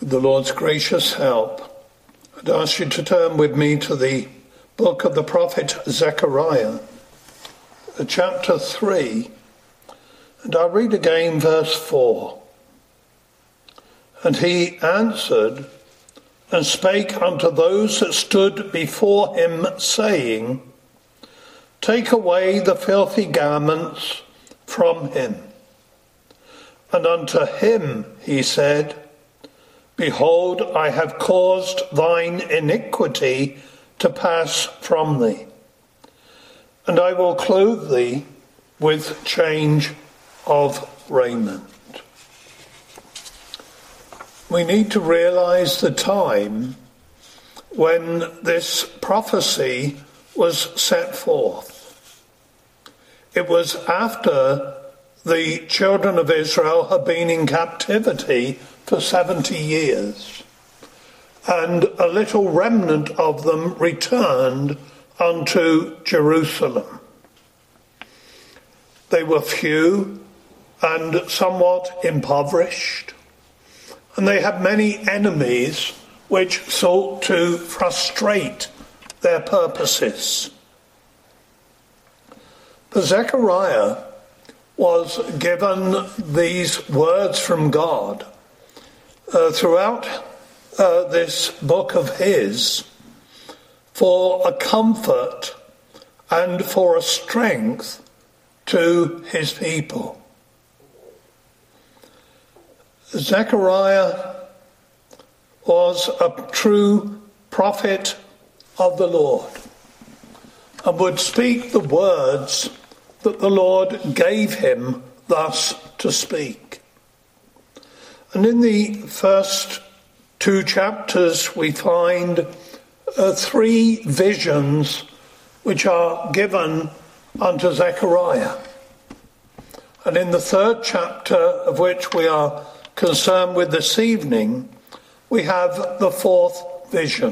With the Lord's gracious help, I'd ask you to turn with me to the book of the prophet Zechariah, chapter 3, and I'll read again verse 4. And he answered and spake unto those that stood before him, saying, Take away the filthy garments from him. And unto him he said, Behold, I have caused thine iniquity to pass from thee, and I will clothe thee with change of raiment. We need to realize the time when this prophecy was set forth. It was after the children of Israel had been in captivity for 70 years, and a little remnant of them returned unto Jerusalem. They were few and somewhat impoverished, and they had many enemies which sought to frustrate their purposes. But Zechariah was given these words from God throughout this book of his for a comfort and for a strength to his people. Zechariah was a true prophet of the Lord and would speak the words that the Lord gave him thus to speak. And in the first two chapters we find three visions which are given unto Zechariah. And in the third chapter, of which we are concerned with this evening, we have the fourth vision.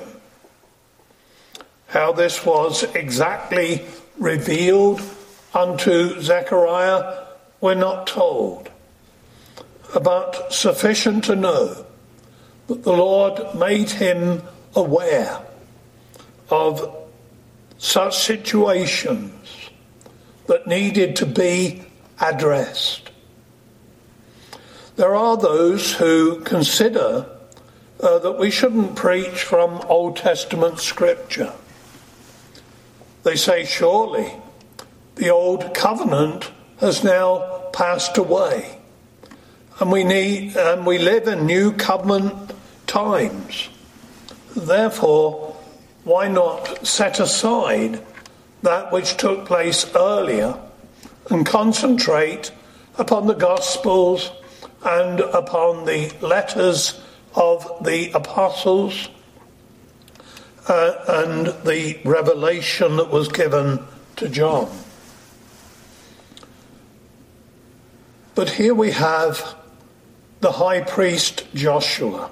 How this was exactly revealed unto Zechariah, we're not told, but sufficient to know that the Lord made him aware of such situations that needed to be addressed. There are those who consider that we shouldn't preach from Old Testament scripture. They say, surely the old covenant has now passed away, and we live in new covenant times. Therefore, why not set aside that which took place earlier and concentrate upon the Gospels and upon the letters of the apostles and the revelation that was given to John. But here we have the high priest Joshua.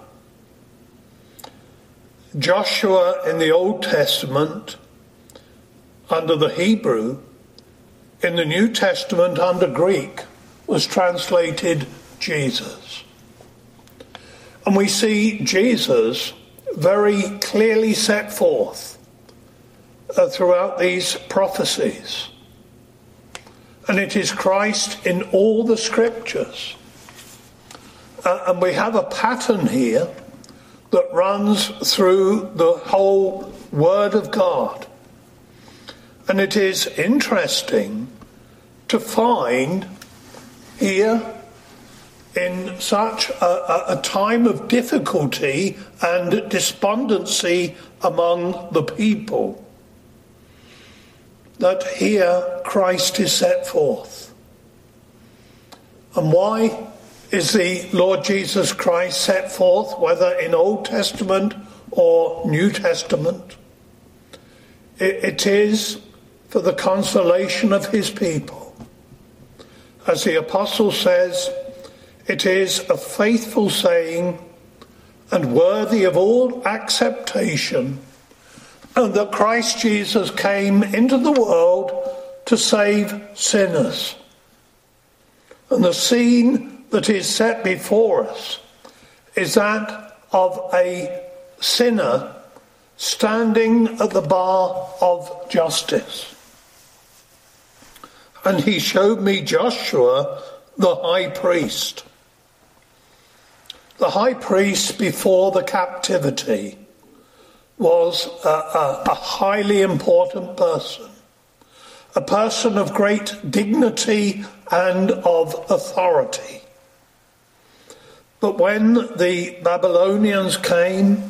Joshua in the Old Testament under the Hebrew, in the New Testament under Greek, was translated Jesus. And we see Jesus very clearly set forth throughout these prophecies. And it is Christ in all the scriptures. And we have a pattern here that runs through the whole Word of God. And it is interesting to find here, in such a time of difficulty and despondency among the people, that here Christ is set forth. And why is the Lord Jesus Christ set forth, whether in Old Testament or New Testament? It is for the consolation of his people. As the apostle says, it is a faithful saying and worthy of all acceptation, and that Christ Jesus came into the world to save sinners. And the scene that is set before us is that of a sinner standing at the bar of justice. And he showed me Joshua, the high priest. The high priest before the captivity was a highly important person, a person of great dignity and of authority. But when the Babylonians came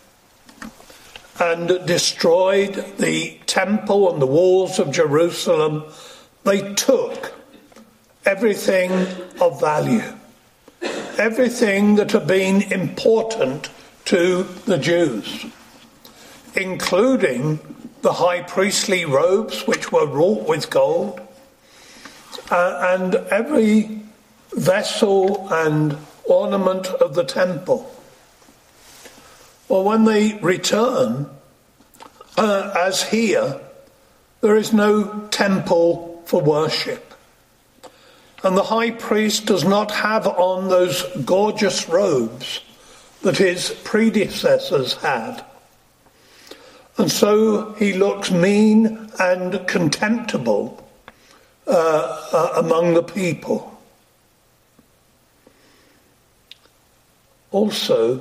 and destroyed the temple and the walls of Jerusalem, they took everything of value, everything that had been important to the Jews, including the high priestly robes, which were wrought with gold, and every vessel and ornament of the temple. Well, when they return, as here, there is no temple for worship. And the high priest does not have on those gorgeous robes that his predecessors had. And so he looks mean and contemptible among the people. Also,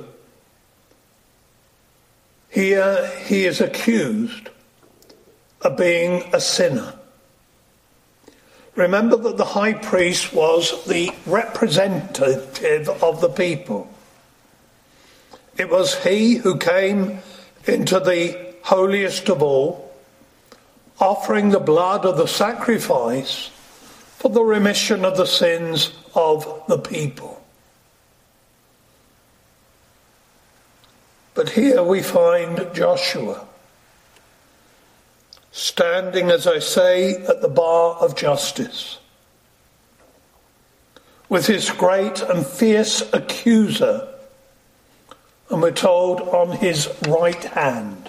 here he is accused of being a sinner. Remember that the high priest was the representative of the people. It was he who came into the holiest of all, offering the blood of the sacrifice for the remission of the sins of the people. But here we find Joshua standing, as I say, at the bar of justice, with his great and fierce accuser, and we're told on his right hand.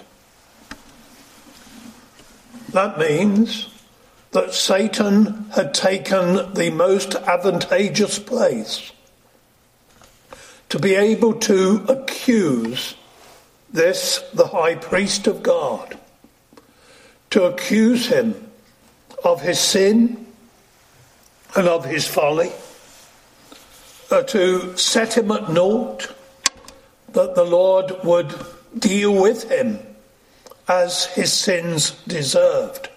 That means that Satan had taken the most advantageous place to be able to accuse this, the high priest of God, to accuse him of his sin and of his folly, to set him at naught, that the Lord would deal with him as his sins deserved.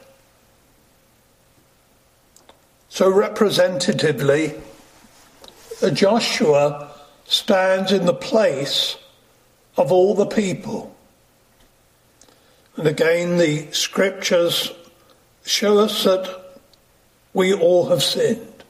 So representatively, Joshua stands in the place of all the people. And again, the scriptures show us that we all have sinned.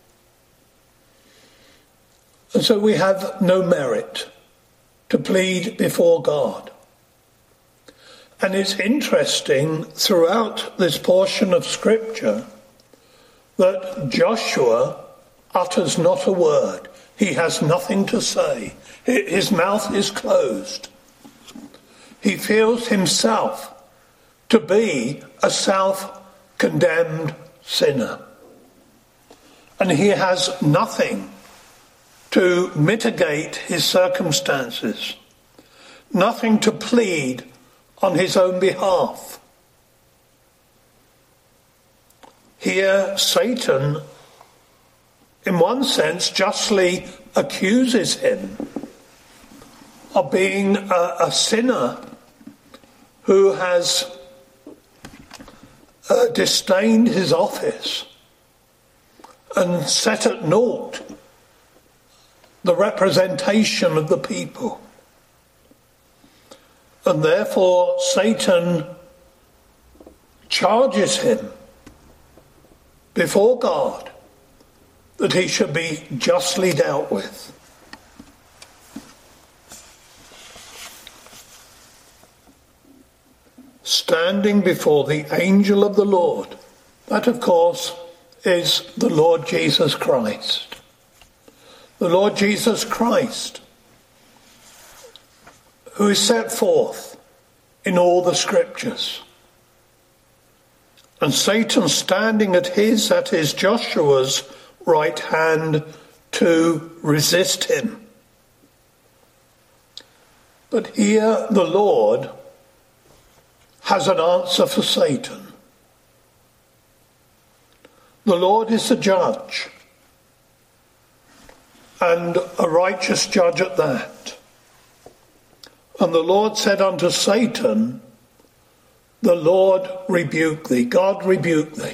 And so we have no merit to plead before God. And it's interesting throughout this portion of scripture that Joshua utters not a word. He has nothing to say. His mouth is closed. He feels himself to be a self-condemned sinner. And he has nothing to mitigate his circumstances, nothing to plead on his own behalf. Here, Satan, in one sense, justly accuses him of being a sinner who has disdained his office and set at naught the representation of the people. And therefore Satan charges him before God that he should be justly dealt with. Standing before the angel of the Lord, that of course is the Lord Jesus Christ. The Lord Jesus Christ, who is set forth in all the scriptures. And Satan standing at his Joshua's right hand to resist him. But here the Lord has an answer for Satan. The Lord is the judge, and a righteous judge at that. And the Lord said unto Satan, the Lord rebuke thee, God rebuke thee.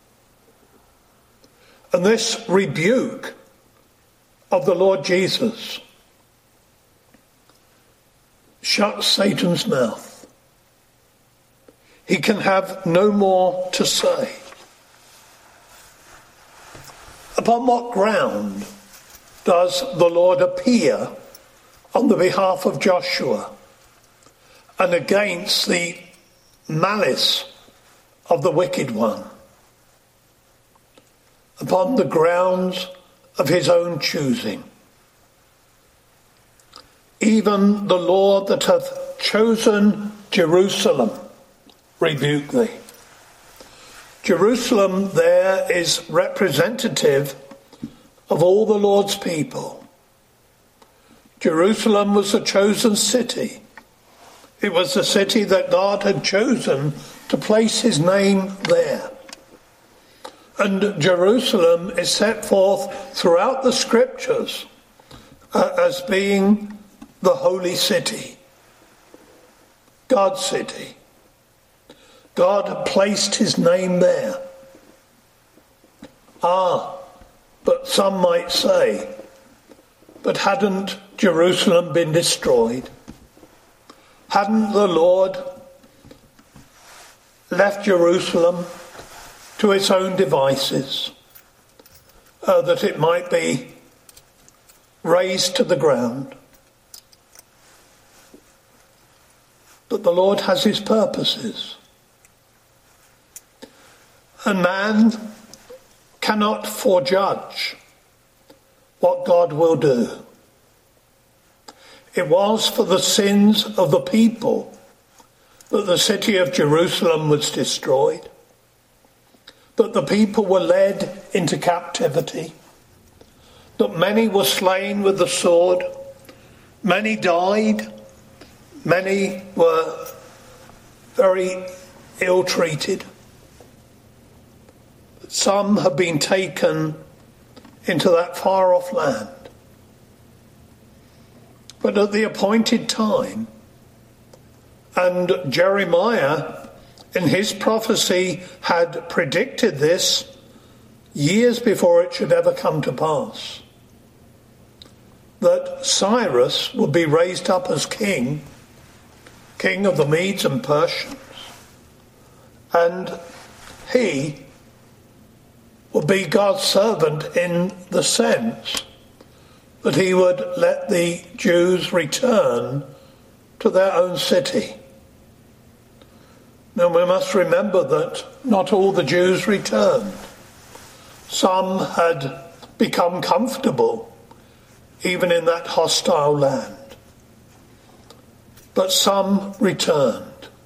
And this rebuke of the Lord Jesus shuts Satan's mouth. He can have no more to say. Upon what ground does the Lord appear on the behalf of Joshua and against the malice of the wicked one? Upon the grounds of his own choosing. Even the Lord that hath chosen Jerusalem rebuke thee. Jerusalem there is representative of all the Lord's people. Jerusalem was the chosen city. It was the city that God had chosen to place his name there. And Jerusalem is set forth throughout the scriptures as being the holy city, God's city. God had placed his name there. But some might say, but hadn't Jerusalem been destroyed? Hadn't the Lord left Jerusalem to its own devices, that it might be razed to the ground? But the Lord has his purposes. And man cannot forejudge what God will do. It was for the sins of the people that the city of Jerusalem was destroyed, that the people were led into captivity, that many were slain with the sword, many died, many were very ill-treated. Some have been taken into that far-off land. But at the appointed time, and Jeremiah in his prophecy had predicted this years before it should ever come to pass, that Cyrus would be raised up as king of the Medes and Persians, and he would be God's servant in the sense that he would let the Jews return to their own city. Now we must remember that not all the Jews returned. Some had become comfortable even in that hostile land. But some returned.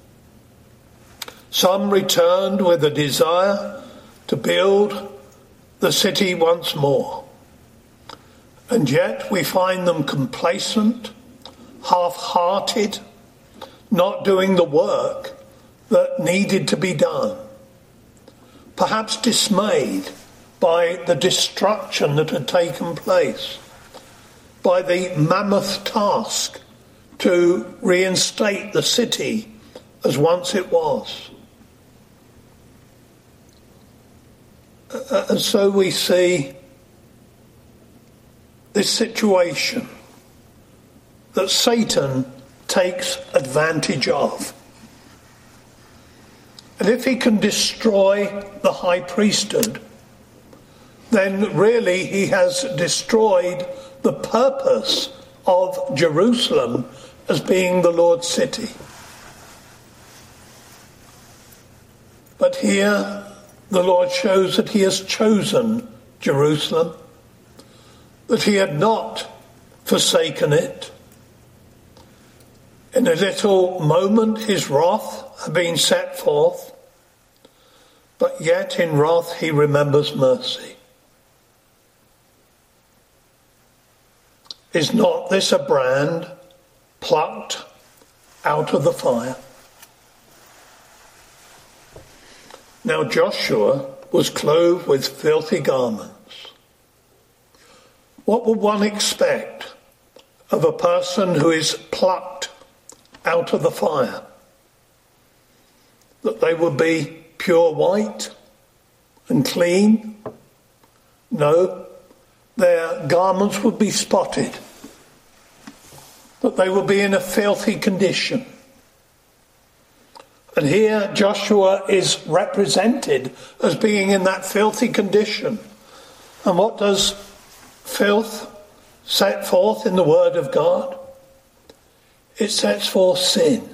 Some returned with a desire to build the city once more. And yet we find them complacent, half-hearted, not doing the work that needed to be done. Perhaps dismayed by the destruction that had taken place, by the mammoth task to reinstate the city as once it was. And so we see this situation that Satan takes advantage of. And if he can destroy the high priesthood, then really he has destroyed the purpose of Jerusalem as being the Lord's city. But here the Lord shows that he has chosen Jerusalem, that he had not forsaken it. In a little moment his wrath had been set forth, but yet in wrath he remembers mercy. Is not this a brand plucked out of the fire. Now Joshua was clothed with filthy garments. What would one expect of a person who is plucked out of the fire? That they would be pure white and clean? No, their garments would be spotted. That they would be in a filthy condition. And here Joshua is represented as being in that filthy condition. And what does filth set forth in the Word of God? It sets forth sin.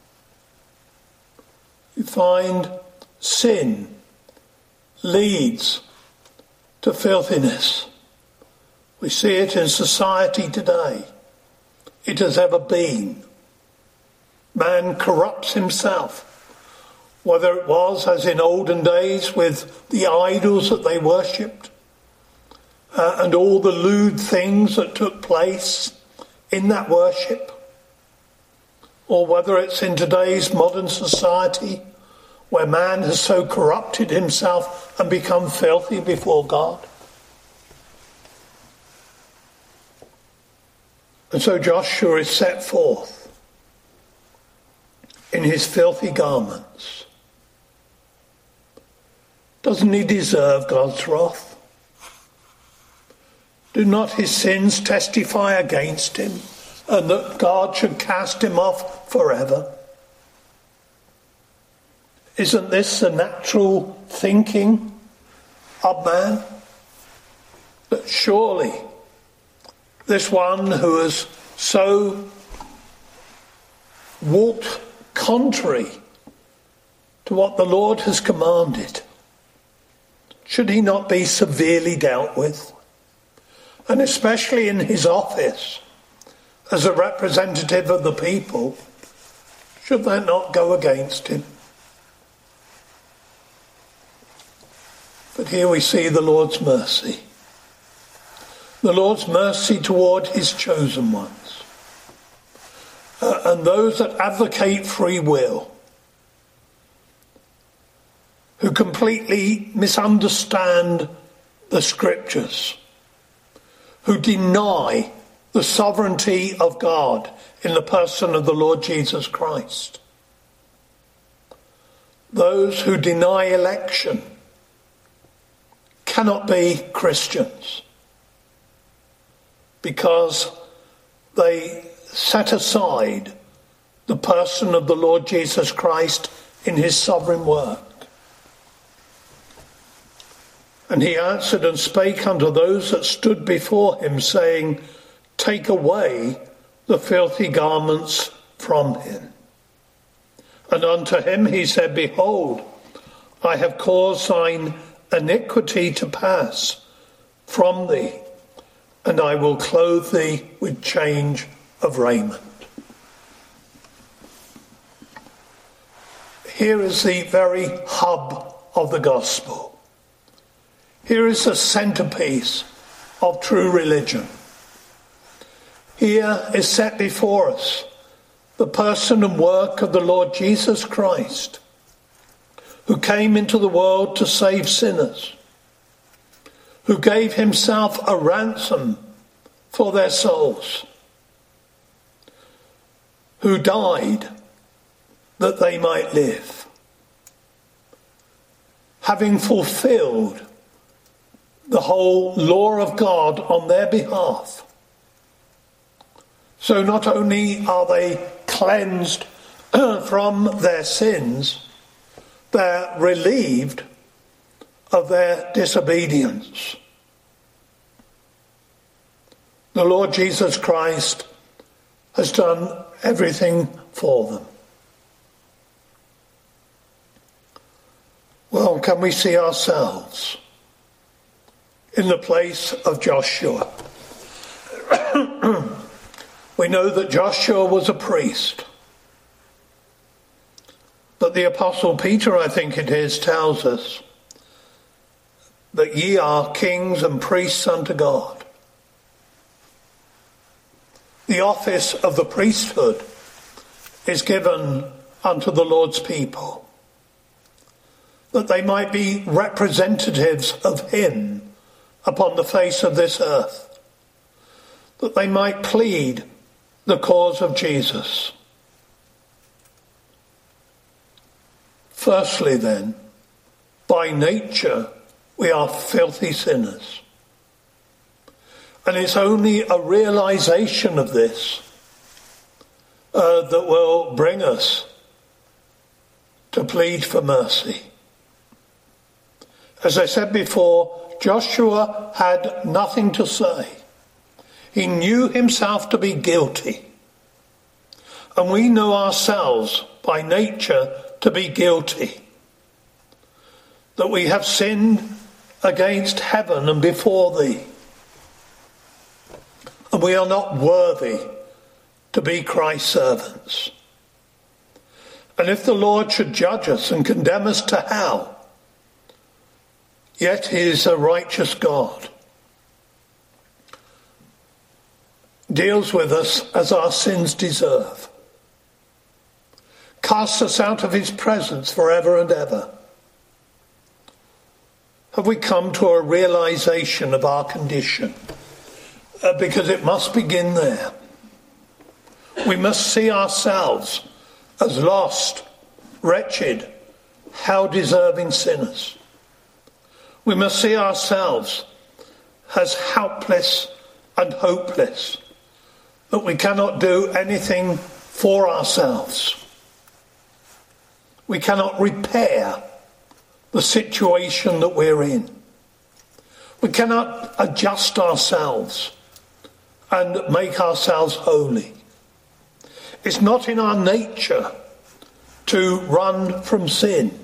You find sin leads to filthiness. We see it in society today. It has ever been. Man corrupts himself, whether it was as in olden days with the idols that they worshipped and all the lewd things that took place in that worship, or whether it's in today's modern society where man has so corrupted himself and become filthy before God. And so Joshua is set forth in his filthy garments. Doesn't he deserve God's wrath? Do not his sins testify against him, and that God should cast him off forever? Isn't this the natural thinking of man? But surely this one who has so walked contrary to what the Lord has commanded, should he not be severely dealt with? And especially in his office as a representative of the people, should that not go against him? But here we see the Lord's mercy. The Lord's mercy toward his chosen ones. And those that advocate free will, who completely misunderstand the scriptures, who deny the sovereignty of God in the person of the Lord Jesus Christ. Those who deny election cannot be Christians because they set aside the person of the Lord Jesus Christ in his sovereign work. And he answered and spake unto those that stood before him, saying, Take away the filthy garments from him. And unto him he said, Behold, I have caused thine iniquity to pass from thee, and I will clothe thee with change of raiment. Here is the very hub of the gospel. Here is the centerpiece of true religion. Here is set before us the person and work of the Lord Jesus Christ, who came into the world to save sinners, who gave himself a ransom for their souls, who died that they might live, having fulfilled the whole law of God on their behalf. So not only are they cleansed from their sins, they're relieved of their disobedience. The Lord Jesus Christ has done everything for them. Well, can we see ourselves in the place of Joshua? We know that Joshua was a priest. But the Apostle Peter, I think it is, tells us that ye are kings and priests unto God. the office of the priesthood is given unto the Lord's people, that they might be representatives of him upon the face of this earth, that they might plead the cause of Jesus. Firstly then, by nature we are filthy sinners. And it's only a realization of this that will bring us to plead for mercy. As I said before, Joshua had nothing to say. He knew himself to be guilty. And we know ourselves by nature to be guilty. That we have sinned against heaven and before thee. And we are not worthy to be Christ's servants. And if the Lord should judge us and condemn us to hell, yet he is a righteous God, deals with us as our sins deserve, casts us out of his presence forever and ever. Have we come to a realization of our condition? Because it must begin there. We must see ourselves as lost, wretched, hell-deserving sinners. We must see ourselves as helpless and hopeless, that we cannot do anything for ourselves. We cannot repair the situation that we're in. We cannot adjust ourselves and make ourselves holy. It's not in our nature to run from sin.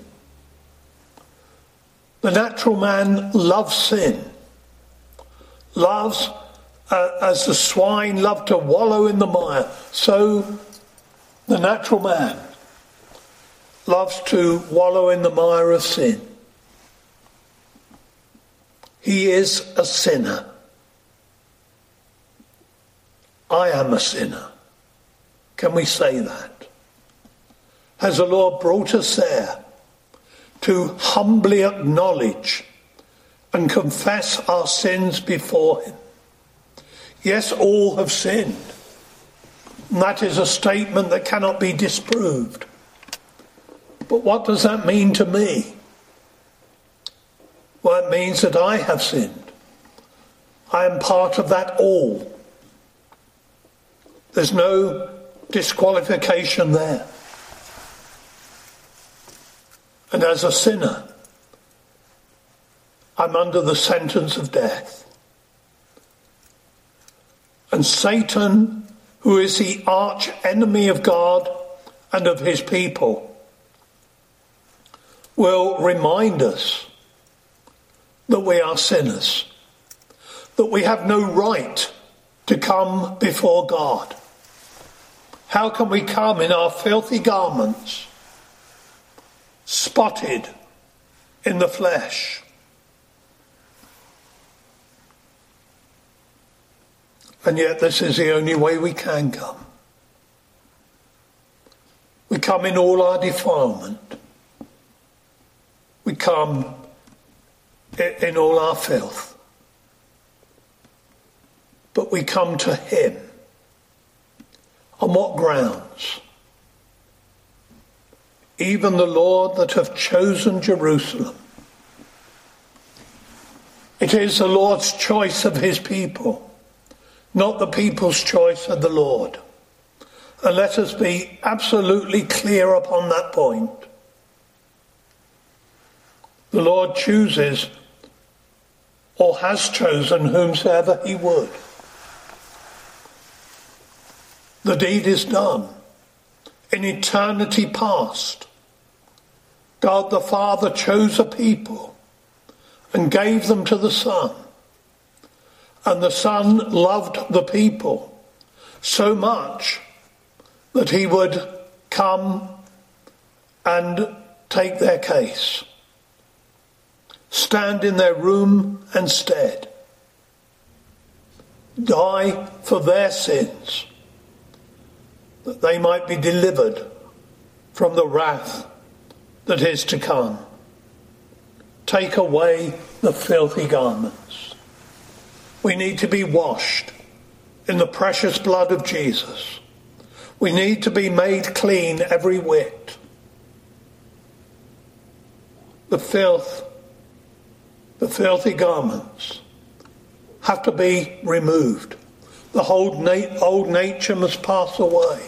The natural man loves sin, loves, as the swine love to wallow in the mire, so the natural man loves to wallow in the mire of sin. He is a sinner. I am a sinner. Can we say that? Has the Lord brought us there to humbly acknowledge and confess our sins before him? Yes, all have sinned. And that is a statement that cannot be disproved. But what does that mean to me? Well, it means that I have sinned. I am part of that all. There's no disqualification there. And as a sinner, I'm under the sentence of death. And Satan, who is the arch enemy of God and of his people, will remind us that we are sinners, that we have no right to come before God. How can we come in our filthy garments, spotted in the flesh? And yet this is the only way we can come. We come in all our defilement. We come in all our filth. But we come to him. On what grounds? Even the Lord that hath chosen Jerusalem. It is the Lord's choice of his people, not the people's choice of the Lord. And let us be absolutely clear upon that point. The Lord chooses or has chosen whomsoever he would. The deed is done. In eternity past, God the Father chose a people and gave them to the Son. And the Son loved the people so much that he would come and take their case, stand in their room and stead, die for their sins, that they might be delivered from the wrath that is to come. Take away the filthy garments. We need to be washed in the precious blood of Jesus. We need to be made clean every whit. The filthy garments have to be removed. The whole old nature must pass away.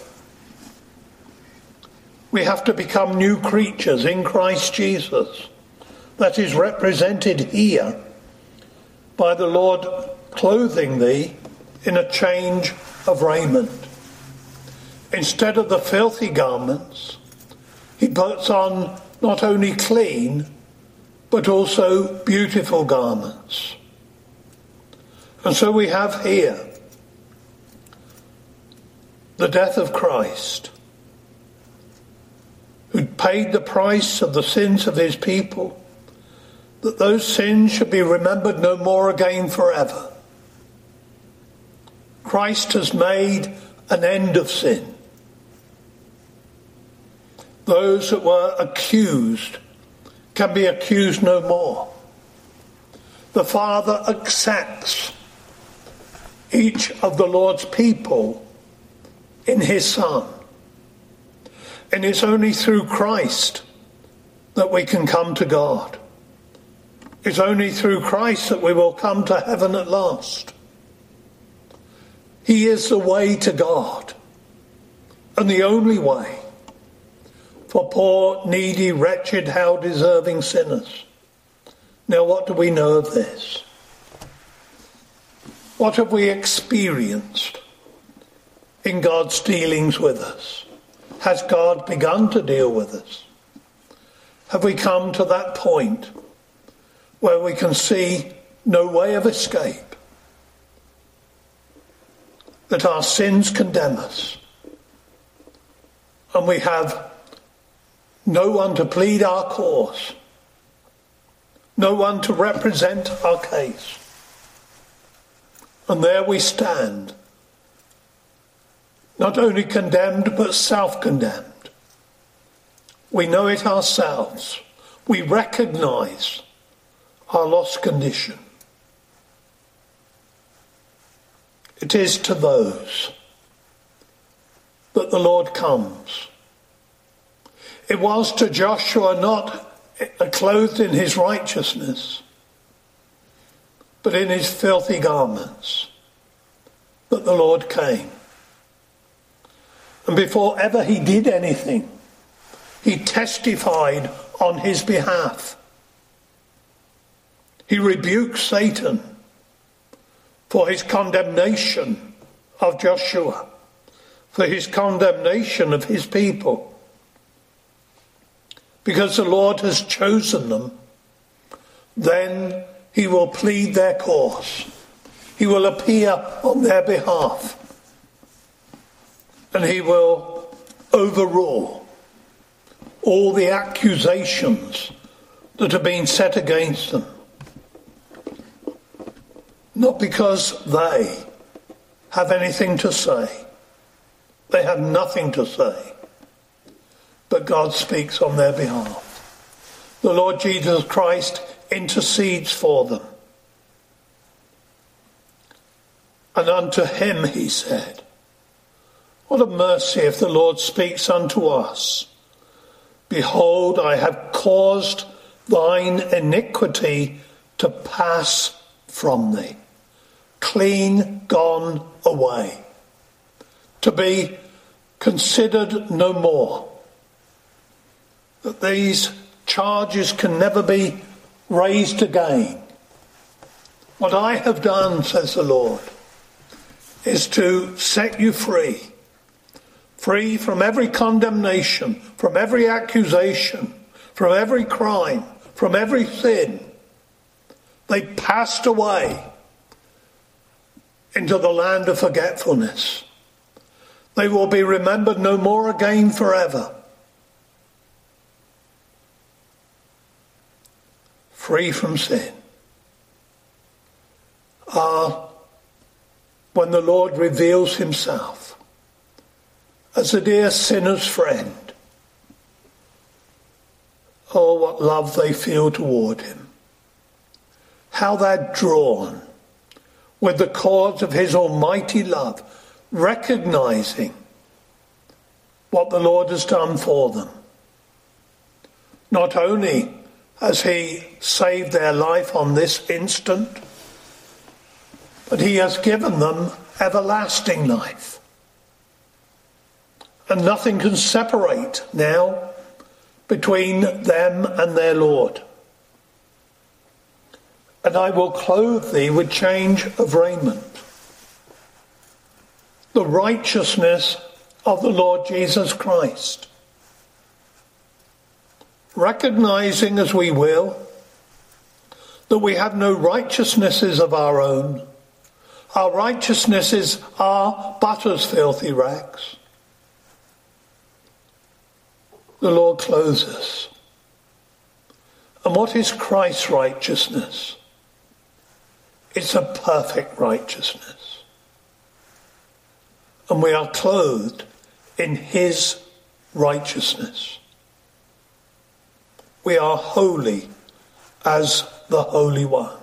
We have to become new creatures in Christ Jesus. That is represented here by the Lord clothing thee in a change of raiment. Instead of the filthy garments, he puts on not only clean, but also beautiful garments. And so we have here the death of Christ, who paid the price of the sins of his people, that those sins should be remembered no more again forever. Christ has made an end of sin. Those that were accused can be accused no more. The Father accepts each of the Lord's people in his Son. And it's only through Christ that we can come to God. It's only through Christ that we will come to heaven at last. He is the way to God, and the only way for poor, needy, wretched, hell-deserving sinners. Now, what do we know of this? What have we experienced in God's dealings with us? Has God begun to deal with us? Have we come to that point where we can see no way of escape? That our sins condemn us, and we have no one to plead our cause, no one to represent our case. And there we stand, not only condemned, but self-condemned. We know it ourselves. We recognize our lost condition. It is to those that the Lord comes. It was to Joshua not clothed in his righteousness, but in his filthy garments, that the Lord came. And before ever he did anything, he testified on his behalf. He rebuked Satan for his condemnation of Joshua, for his condemnation of his people. Because the Lord has chosen them, then he will plead their cause. He will appear on their behalf. And he will overrule all the accusations that have been set against them. Not because they have anything to say. They have nothing to say. But God speaks on their behalf. The Lord Jesus Christ intercedes for them. And unto him he said, what a mercy if the Lord speaks unto us. Behold, I have caused thine iniquity to pass from thee. Clean gone away. To be considered no more. That these charges can never be raised again. What I have done, says the Lord, is to set you free. Free from every condemnation, from every accusation, from every crime, from every sin. They passed away into the land of forgetfulness. They will be remembered no more again forever. Free from sin. When the Lord reveals himself as a dear sinner's friend. Oh, what love they feel toward him. How they're drawn with the cords of his almighty love, recognizing what the Lord has done for them. Not only has he saved their life on this instant, but he has given them everlasting life. And nothing can separate now between them and their Lord. And I will clothe thee with change of raiment. The righteousness of the Lord Jesus Christ. Recognizing as we will that we have no righteousnesses of our own. Our righteousnesses are but as filthy rags. The Lord clothes us. And what is Christ's righteousness? It's a perfect righteousness. And we are clothed in his righteousness. We are holy as the Holy One.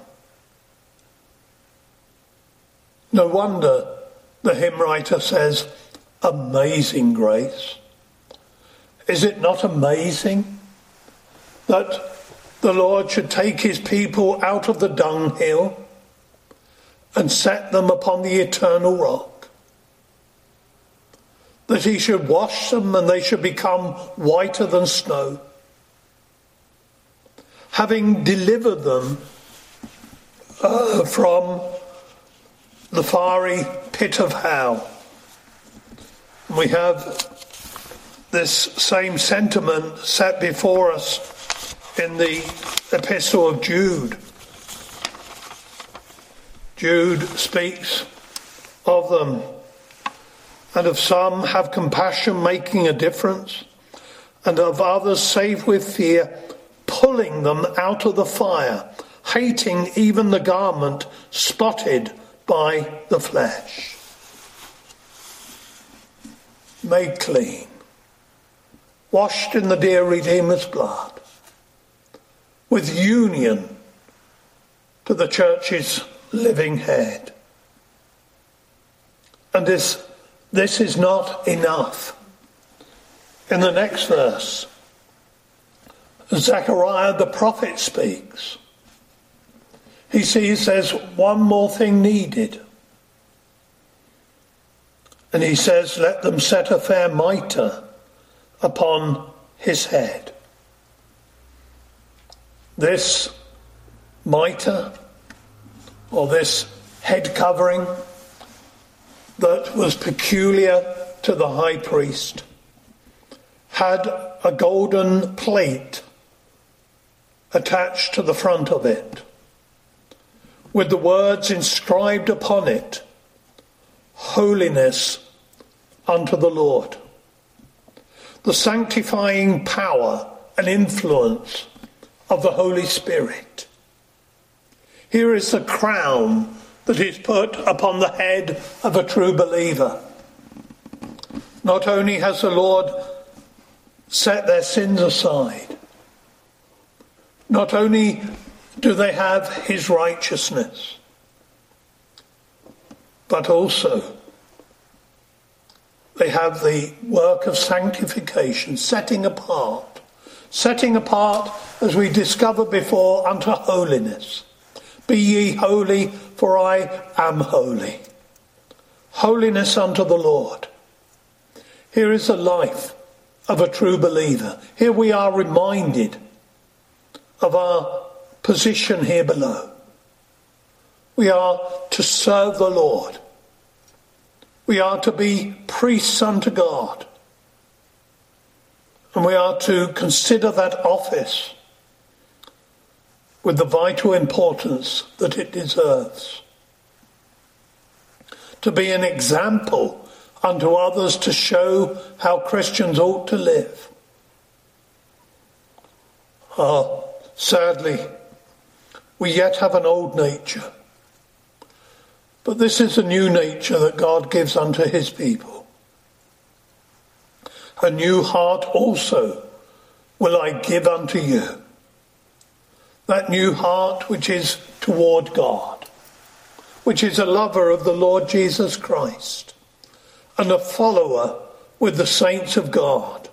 No wonder the hymn writer says, amazing grace. Is it not amazing that the Lord should take his people out of the dunghill and set them upon the eternal rock? That he should wash them and they should become whiter than snow? Having delivered them from the fiery pit of hell. We have this same sentiment set before us in the epistle of Jude. Jude speaks of them, and of some have compassion, making a difference, and of others save with fear, pulling them out of the fire, hating even the garment spotted by the flesh. Made clean, washed in the dear Redeemer's blood, with union to the church's living head. And this is not enough. In the next verse, Zechariah the prophet speaks. He sees there's one more thing needed. And he says, let them set a fair mitre upon his head. This mitre, or this head covering that was peculiar to the high priest, had a golden plate attached to the front of it, with the words inscribed upon it, holiness unto the Lord. The sanctifying power and influence of the Holy Spirit. Here is the crown that is put upon the head of a true believer. Not only has the Lord set their sins aside, not only do they have his righteousness, but also they have the work of sanctification, setting apart, as we discovered before, unto holiness. Be ye holy, for I am holy. Holiness unto the Lord. Here is the life of a true believer. Here we are reminded of our position here below. We are to serve the Lord. We are to be priests unto God. And we are to consider that office with the vital importance that it deserves. To be an example unto others, to show how Christians ought to live. Sadly, we yet have an old nature. But this is a new nature that God gives unto his people. A new heart also will I give unto you. That new heart which is toward God, which is a lover of the Lord Jesus Christ and a follower with the saints of God.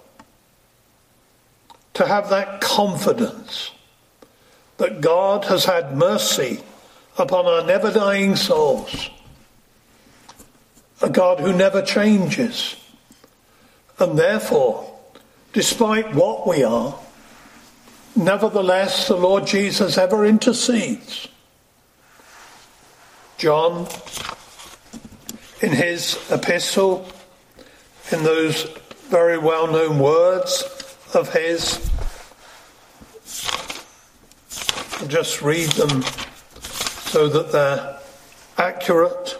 To have that confidence that God has had mercy upon our never-dying souls, a God who never changes, and therefore, despite what we are, nevertheless the Lord Jesus ever intercedes. John, in his epistle, in those very well-known words of his, I'll just read them so that they're accurate.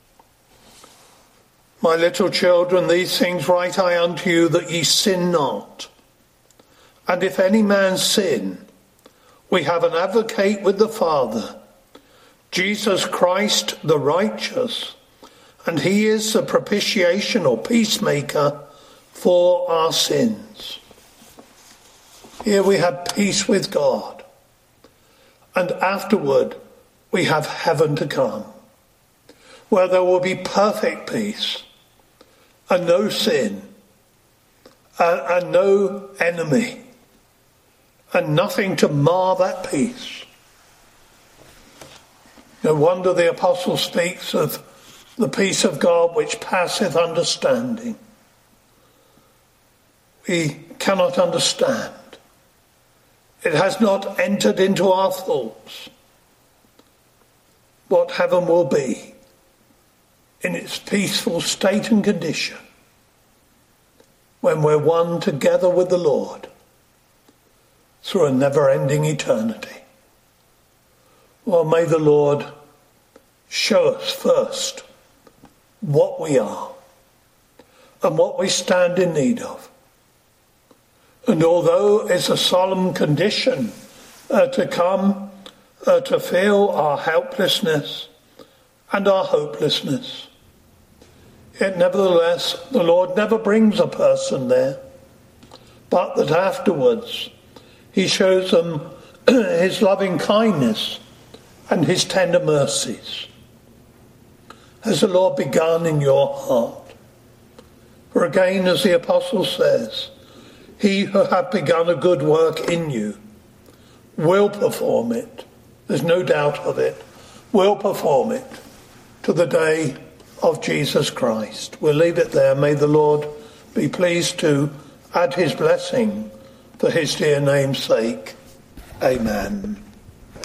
My little children, these things write I unto you, that ye sin not. And if any man sin, we have an advocate with the Father, Jesus Christ the righteous, and he is the propitiation or peacemaker for our sins. Here we have peace with God, and afterward we have heaven to come, where there will be perfect peace, and no sin, and no enemy, and nothing to mar that peace. No wonder the apostle speaks of the peace of God which passeth understanding. We cannot understand. It has not entered into our thoughts what heaven will be in its peaceful state and condition when we're one together with the Lord through a never-ending eternity. Well, may the Lord show us first what we are and what we stand in need of. And although it's a solemn condition to come to feel our helplessness and our hopelessness, yet nevertheless the Lord never brings a person there, but that afterwards he shows them his loving kindness and his tender mercies. Has the Lord begun in your heart? For again, as the apostle says, he who hath begun a good work in you will perform it. There's no doubt of it. Will perform it to the day of Jesus Christ. We'll leave it there. May the Lord be pleased to add his blessing for his dear name's sake. Amen.